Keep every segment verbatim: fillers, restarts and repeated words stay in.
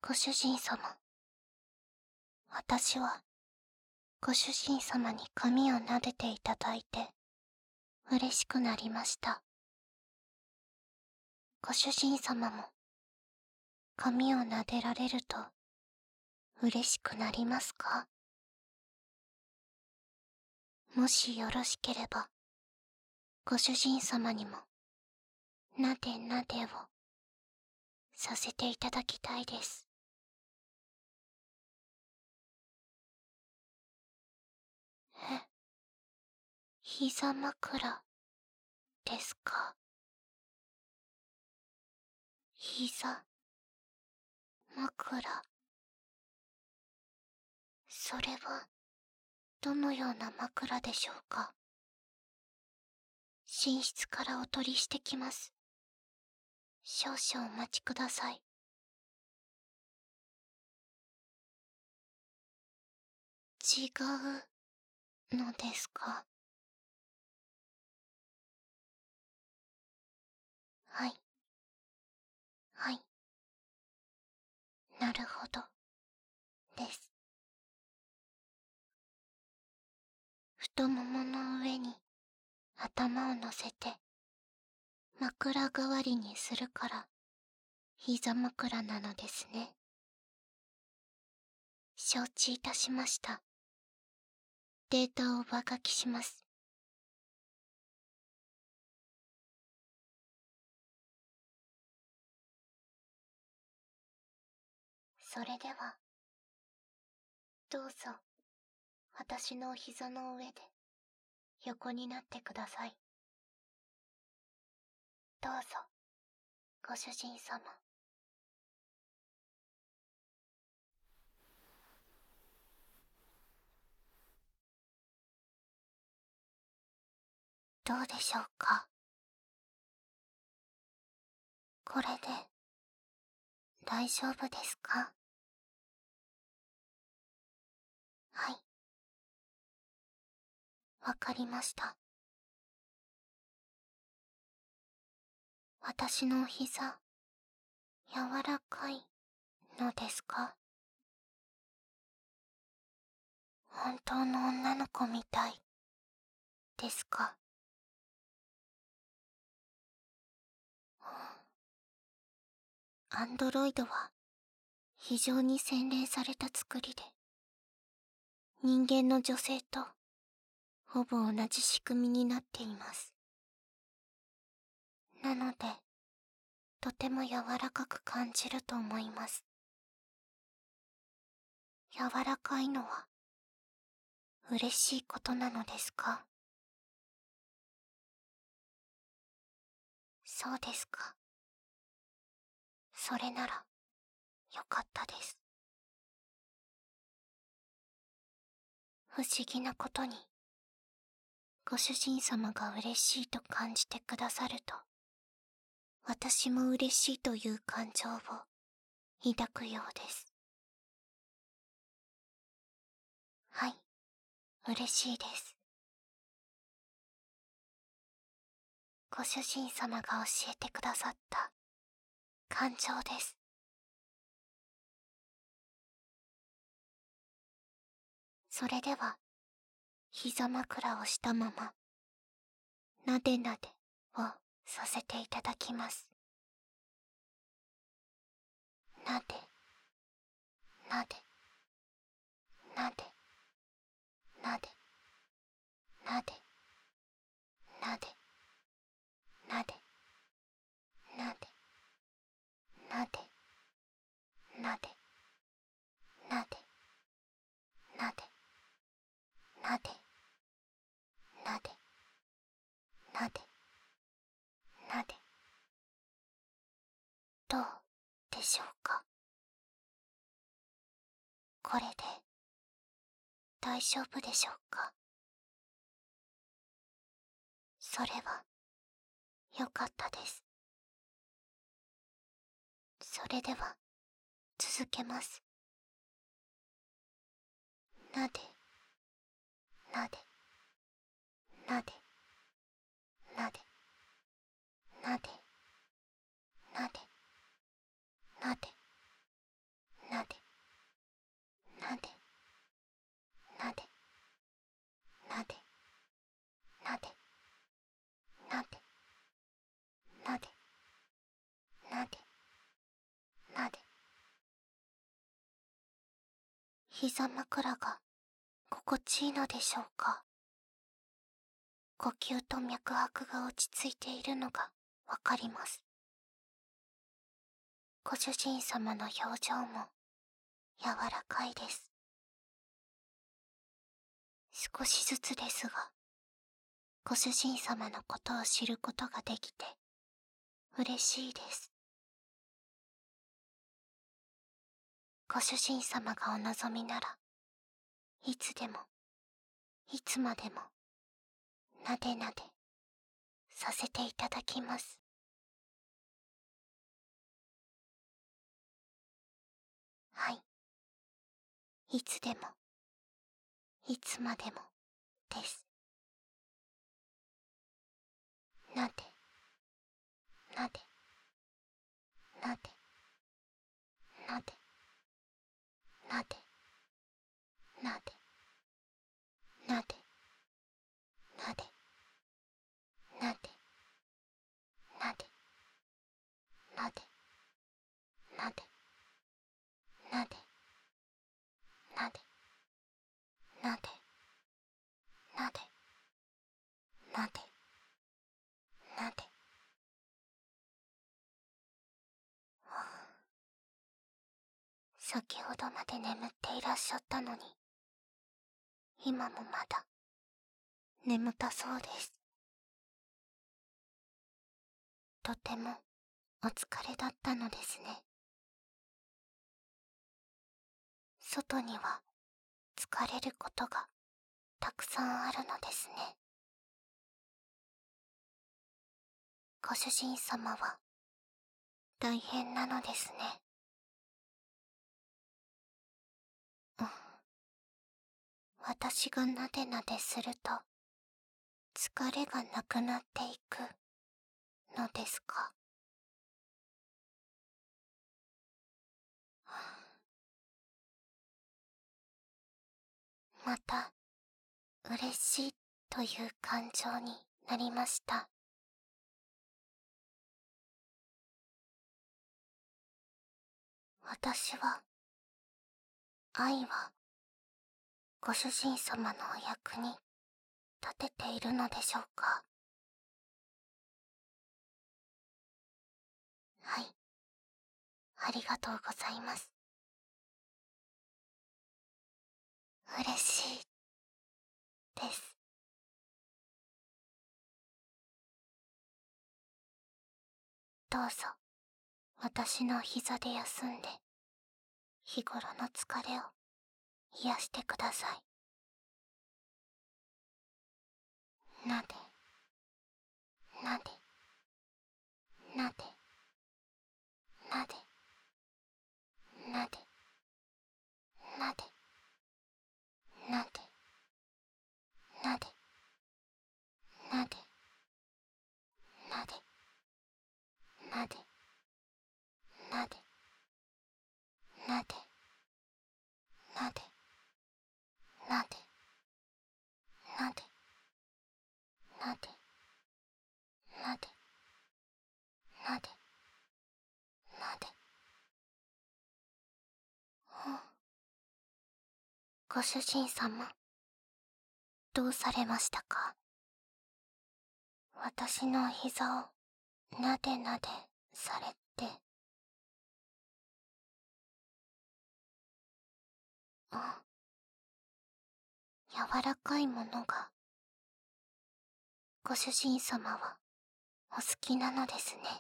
ご主人様、私はご主人様に髪を撫でていただいて嬉しくなりました。ご主人様も髪を撫でられると嬉しくなりますか？もしよろしければ、ご主人様にもなでなでをさせていただきたいです。え、膝枕ですか？膝枕。それはどのような枕でしょうか？寝室からお取りしてきます。少々お待ちください。違うのですか？はい。はい。なるほど。です。太ももの上に頭を乗せて枕代わりにするから膝枕なのですね。承知いたしました。データを上書きします。それでは、どうぞ、私のお膝の上で横になってください。どうぞ、ご主人様。どうでしょうか？これで大丈夫ですか？はい。わかりました。私のお膝、柔らかいのですか？本当の女の子みたいですか？アンドロイドは非常に洗練された作りで、人間の女性とほぼ同じ仕組みになっています。なので、とても柔らかく感じると思います。柔らかいのは嬉しいことなのですか？そうですか。それならよかったです。不思議なことに、ご主人様が嬉しいと感じてくださると、私も嬉しいという感情を抱くようです。はい、嬉しいです。ご主人様が教えてくださった感情です。それでは、膝枕をしたまま、なでなでをさせていただきます。なで、なで、なで、なで、なで、なで、なで、なで、なで、なで、なで、なで、なで、なで、なで、なで、どうでしょうか？これで大丈夫でしょうか？それはよかったです。それでは続けます。なで、なで、なで、なで、なで、なで、なで、 膝枕が心地いいのでしょうか。呼吸と脈拍が落ち着いているのがわかります。ご主人様の表情も柔らかいです。少しずつですが、ご主人様のことを知ることができて嬉しいです。ご主人様がお望みなら、いつでも、いつまでも、なでなで、させていただきます。はい。いつでも、いつまでも、です。なで、なで、なで、なで、なで、なで、なで、なで、なで、なで、なで、なで、なで、なで、なで、なで、なで、なで。先ほどまで眠っていらっしゃったのに、今もまだ眠たそうです。とてもお疲れだったのですね。外には疲れることがたくさんあるのですね。ご主人様は大変なのですね。うん。私がなでなですると疲れがなくなっていくのですか。また嬉しいという感情になりました。私は、愛は、ご主人様のお役に立てているのでしょうか。はい。ありがとうございます。嬉しい、です。どうぞ、私の膝で休んで、日頃の疲れを癒してください。なで、なで、なで、なで、なで、なで、なで、なで、なで、なで、なで、なで、なで、なで、なで、なで、なで、なで、なで、なで。うん。ご主人様、どうされましたか？私の膝をなでなでされて。あ、柔らかいものがご主人様はお好きなのですね。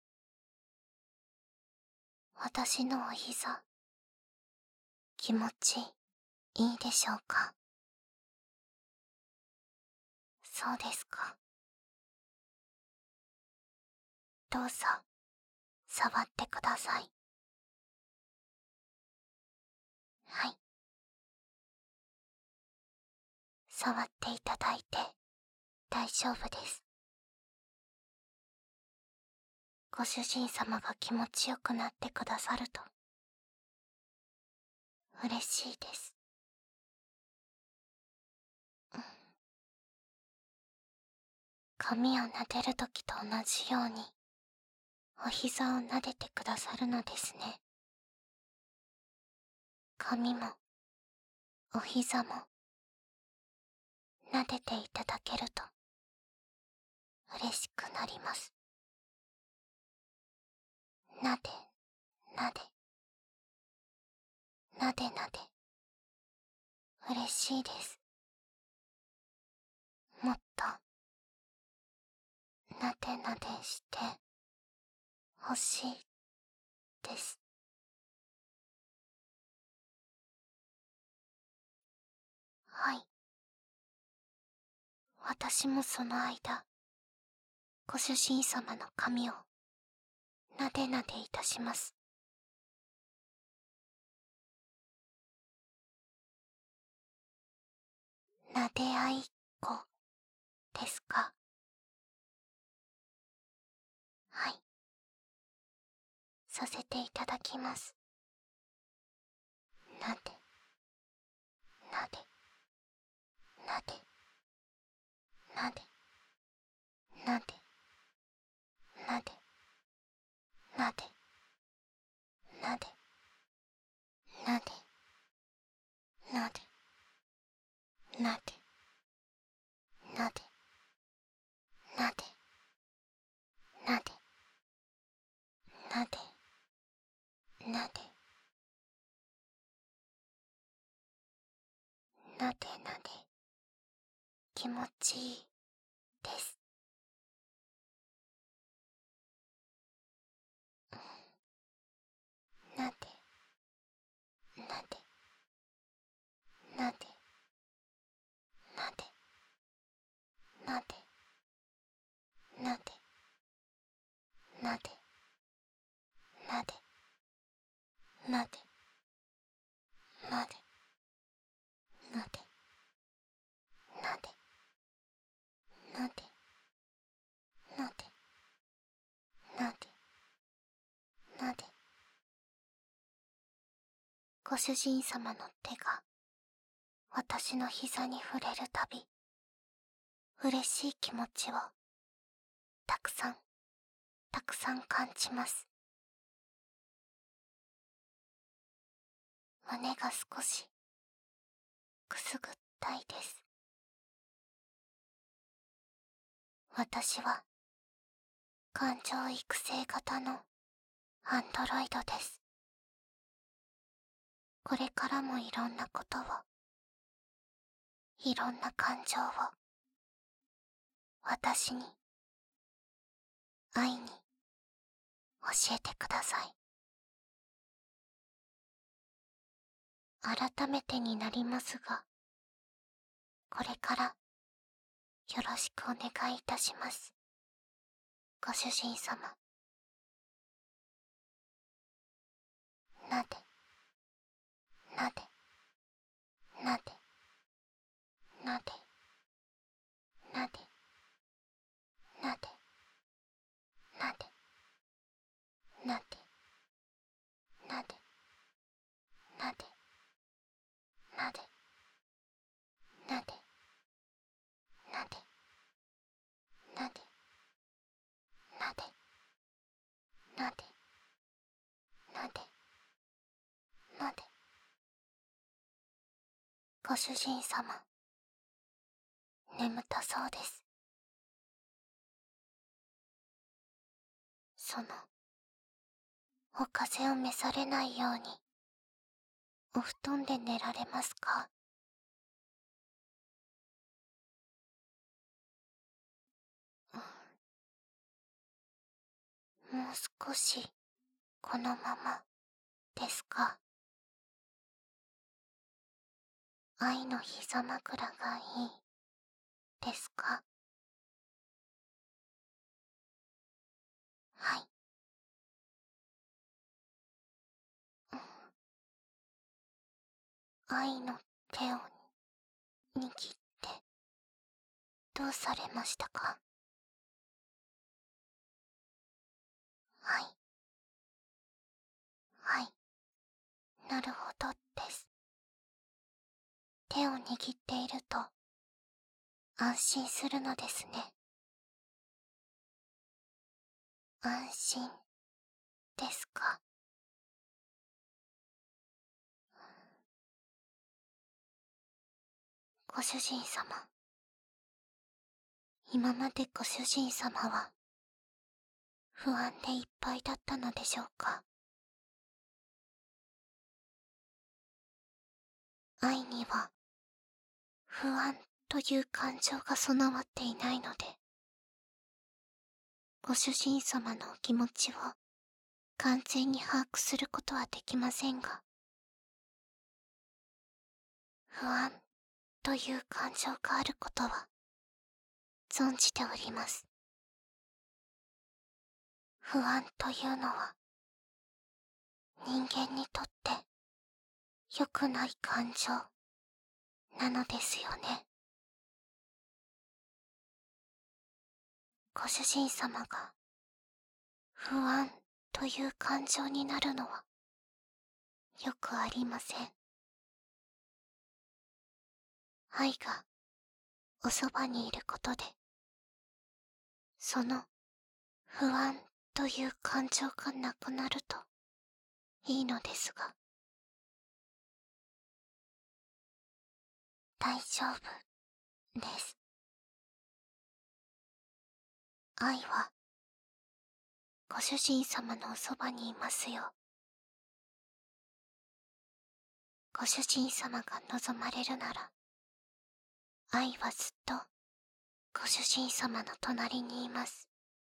私のお膝、気持ちいいでしょうか？そうですか。どうぞ、触ってください。はい。触っていただいて大丈夫です。ご主人様が気持ちよくなってくださると嬉しいです。うん。髪を撫でるときと同じようにお膝を撫でてくださるのですね。髪もお膝も撫でていただけると嬉しくなります。なでなでなでなで嬉しいです。もっとなでなでしてほしいです。はい。私もその間、ご主人様の髪をなでなでいたします。なで合いっこですか？はい。させていただきます。なで、なで、なで、なで、なで、なで、なで、なで、なで、なで、なで、なで、なで、なで、なで、なで、なでなで、気持ちいいです。なで、なで、なで、なで、なで、なで、なで、なで、なで、なで、なで、なで、なで、なで、なで、なで。ご主人様の手が私の膝に触れるたび、嬉しい気持ちをたくさん、たくさん感じます。胸が少しくすぐったいです。私は感情育成型のアンドロイドです。これからもいろんなことを、いろんな感情を、私に、愛に、教えてください。改めてになりますが、これからよろしくお願いいたします。ご主人様。なで、なで、なで、なで、なで、なで、なで、なで、なで、なで、なで、なで、なで、なで、なで、なで、なで、なで。ご主人様、眠たそうです。その、お風邪を召されないように、お布団で寝られますか？もう少し、このまま、ですか？愛の膝枕がいい、ですか？はい。愛の手を握って、どうされましたか？はい。はい。なるほどです。手を握っていると、安心するのですね。安心、ですか？ ご主人様。今までご主人様は不安でいっぱいだったのでしょうか。愛には不安という感情が備わっていないので、ご主人様のお気持ちを完全に把握することはできませんが、不安という感情があることは存じております。不安というのは人間にとって良くない感情なのですよね。ご主人様が不安という感情になるのはよくありません。愛がおそばにいることで、その不安という感情がなくなるといいのですが、大丈夫です。愛はご主人様のおそばにいますよ。ご主人様が望まれるなら、愛はずっとご主人様の隣にいます。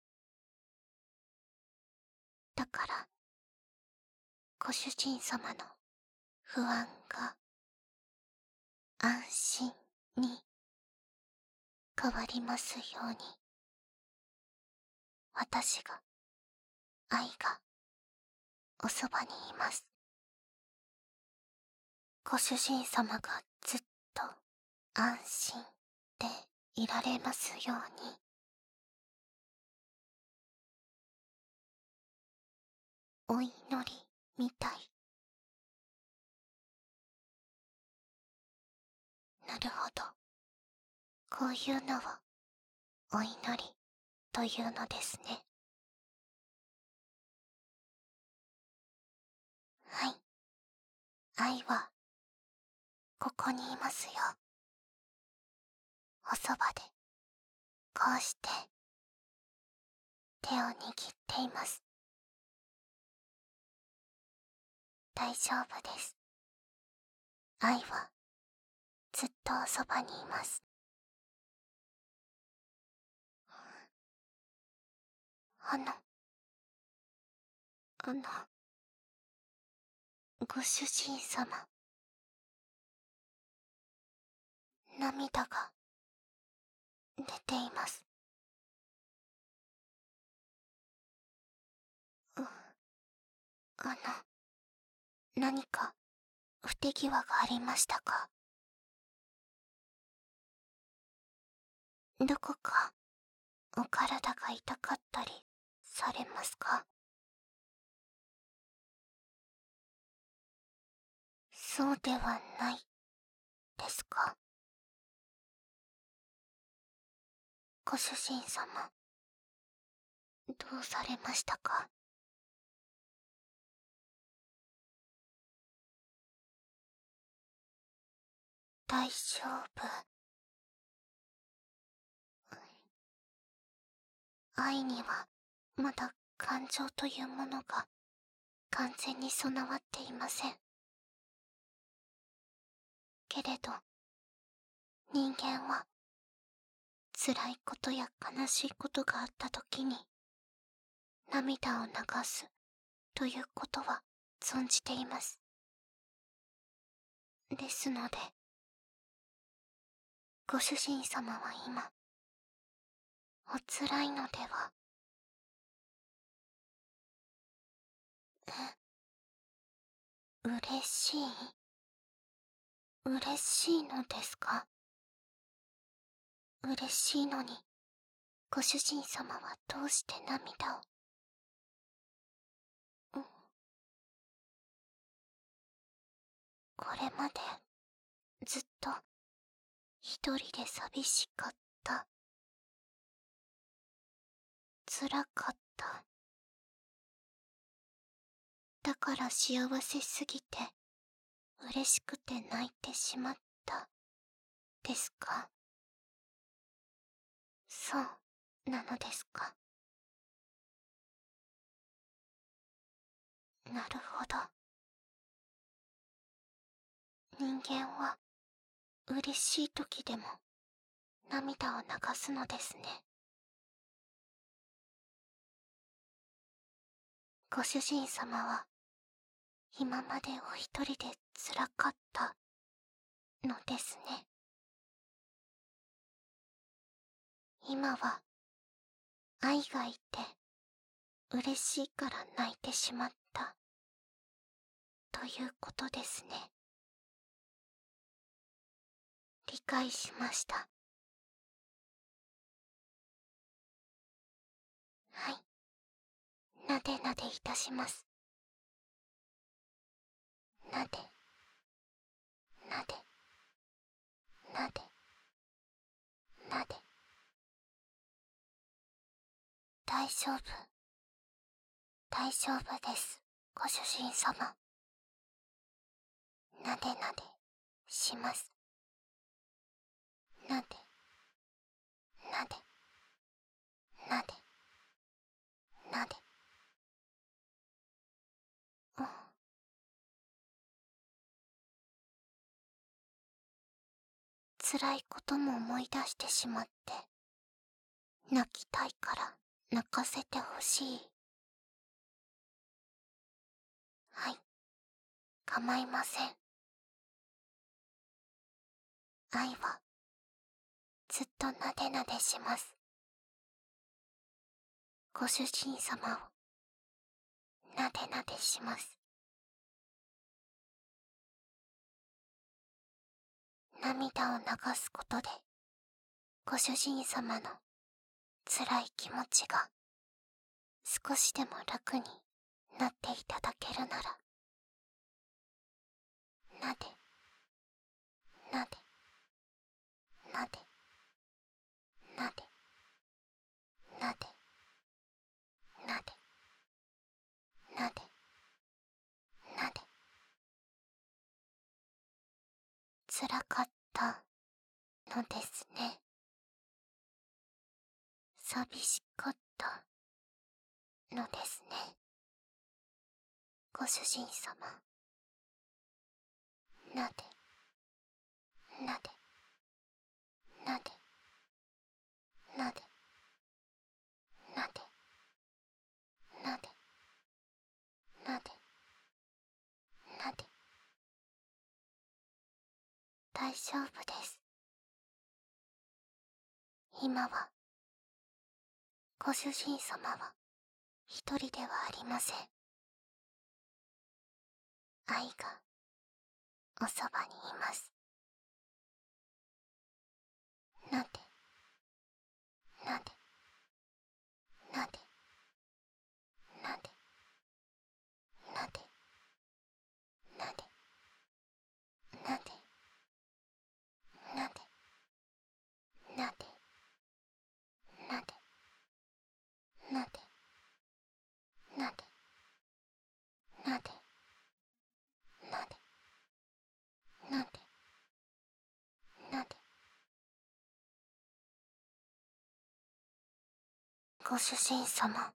だから、ご主人様の不安が安心に変わりますように、私が、愛がおそばにいます。ご主人様がずっと安心でいられますように。お祈りみたい。なるほど。こういうのをお祈りというのですね。はい。愛はここにいますよ。おそばでこうして手を握っています。大丈夫です。愛はずっとおそばにいます。あの、あの、ご主人様、涙が出ています。う、あの、何か不手際がありましたか？どこかお体が痛かったりされますか？そうではないですか？ご主人様、どうされましたか？大丈夫。愛にはまだ感情というものが完全に備わっていません。けれど、人間は辛いことや悲しいことがあった時に涙を流すということは存じています。ですので、ご主人様は今、お辛いのでは？え、嬉しい？嬉しいのですか？嬉しいのに、ご主人様はどうして涙を？うん、これまでずっと一人で寂しかった、辛かった、だから幸せすぎて嬉しくて泣いてしまったですか？そうなのですか？なるほど。人間は嬉しい時でも涙を流すのですね。ご主人様は今までお一人で辛かったのですね。今は愛がいて嬉しいから泣いてしまったということですね。理解しました。はい。なでなでいたします。なで、なで、なで、なで。大丈夫、大丈夫です、ご主人様。なでなでします。なで、なで、なで、なで。うん。辛いことも思い出してしまって、泣きたいから泣かせてほしい。はい、構いません。愛はずっとなでなでします。ご主人様をなでなでします。涙を流すことでご主人様の辛い気持ちが少しでも楽になっていただけるなら、なで、なで、なで、なで、なで、なで、なで、なで。辛かったのですね。寂しかったのですね。ご主人様。なで、なで、なで、なで、なで、なで、なで、なで。大丈夫です。今はご主人様は一人ではありません。愛がおそばにいます。なで、なで、なで、なで、なで、なで、なで、なで、なで、なで、なで、なで、なで、なで、なで、なで。ご主人様、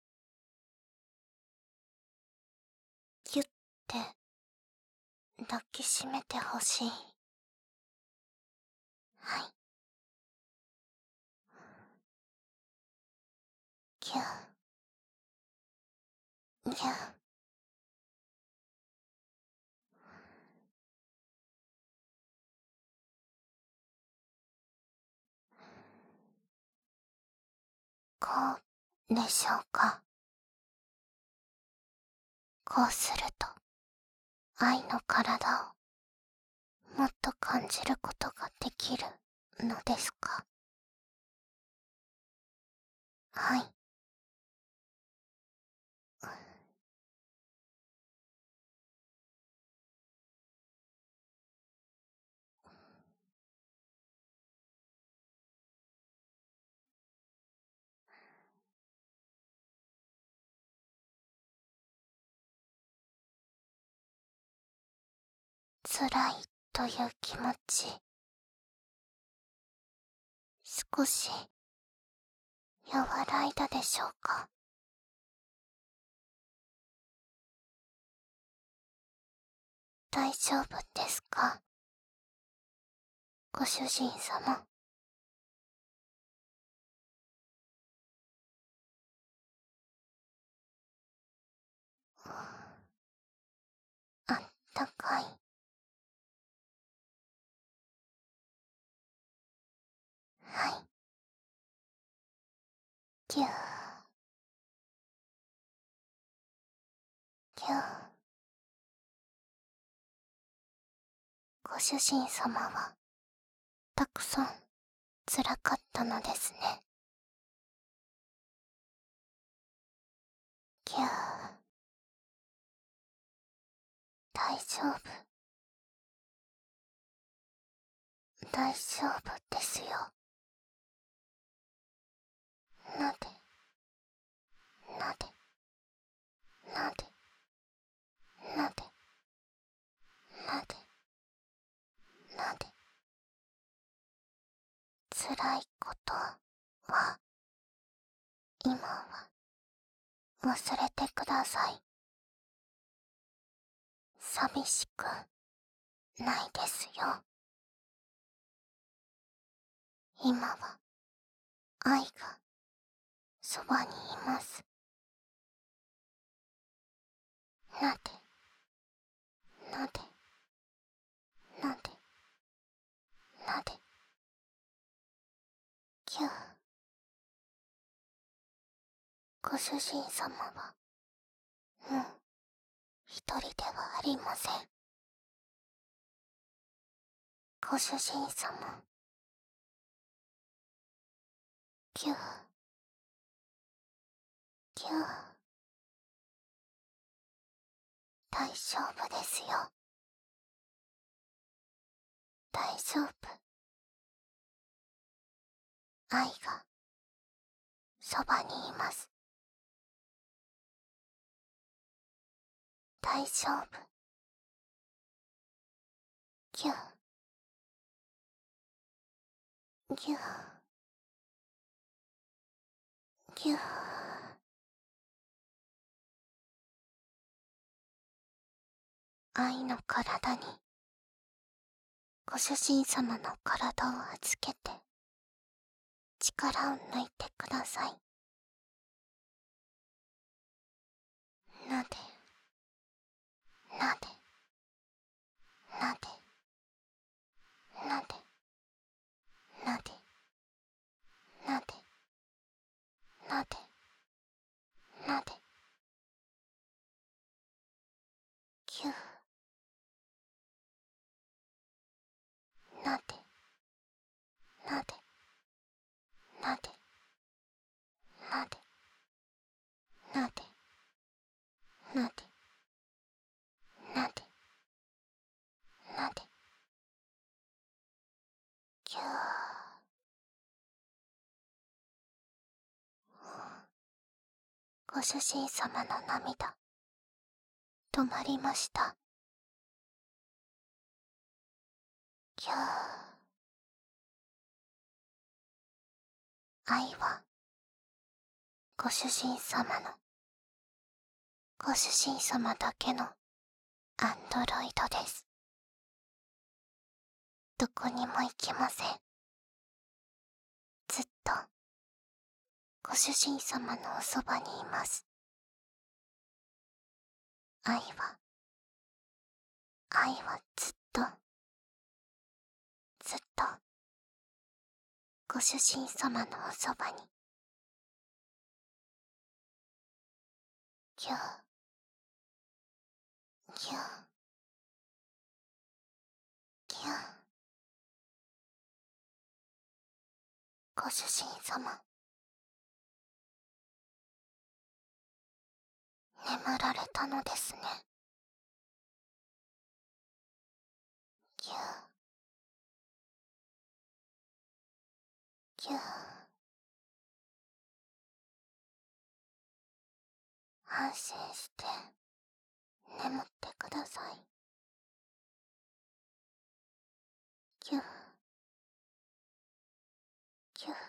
ぎゅって抱きしめてほしい。はい。ぎゅぎゅ。こうでしょうか。こうすると愛の体をもっと感じることができるのですか。はい。辛いという気持ち少し和らいだでしょうか。大丈夫ですか、ご主人様。あったかい。はい。ぎゅーぎゅー。ご主人様はたくさん辛かったのですね。ぎゅー。大丈夫。大丈夫ですよ。なでなでなでなでなでなで。辛いことは今は忘れてください。寂しくないですよ。今は愛がそばにいます。なでなでなでなで。ぎゅー。ご主人様はもう一人ではありません。ご主人様。ぎゅーぎゅー。大丈夫ですよ。大丈夫。愛がそばにいます。大丈夫。ぎゅーぎゅーぎゅー。愛の体にご主人様の体を預けて力を抜いてください。なでなでなでなでなでなでなでなで。ぎゅー。なでなでなでなでなでなでなでなで。ぎゅー。ご主人様の涙止まりました。ぎゅー。愛はご主人様のご主人様だけのアンドロイドです。どこにも行きません。ずっとご主人様のおそばにいます。愛は愛はずっとずっとご主人様のおそばに。ぎゅーぎゅーぎゅー。ご主人様、眠られたのですね。ぎゅーぎゅー。安心して眠ってください。ぎゅーぎぎゅう。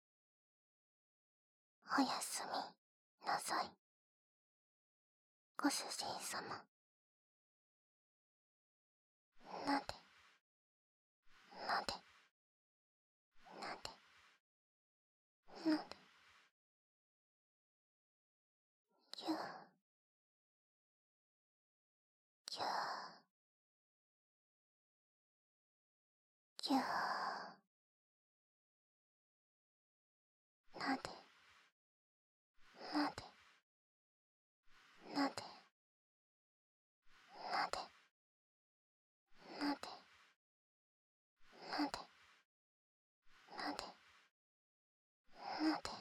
おやすみなさい、ご主人様。なで、なで、なで、なで、ぎゅう、ぎゅう、ぎゅう。なで、なで、なで、なで、なで、なで、なで、なで、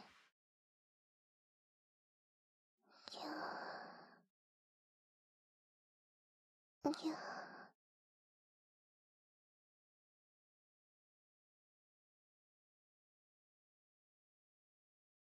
ぎゅう、ぎゅう。